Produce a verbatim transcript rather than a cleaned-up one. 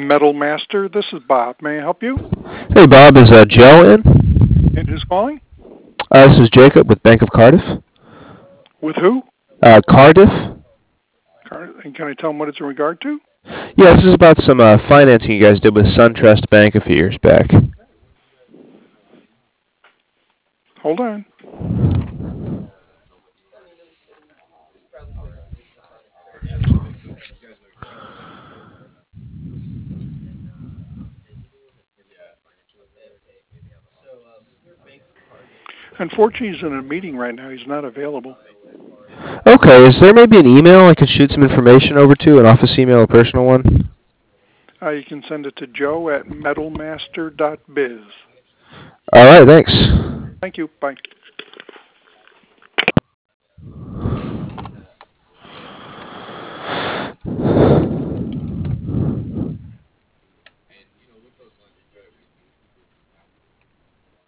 Metal Master. This is Bob. May I help you? Hey, Bob, is uh, Joe in? And who's calling? Uh, this is Jacob with Bank of Cardiff. With who? Uh, Cardiff? Car- And can I tell him what it's in regard to? Yeah, this is about some uh, financing you guys did with SunTrust Bank a few years back. Hold on. Unfortunately, he's in a meeting right now. He's not available. Okay, is there maybe an email I could shoot some information over to, an office email, a personal one? Uh, you can send it to joe at metalmaster dot biz. All right, thanks. Thank you. Bye.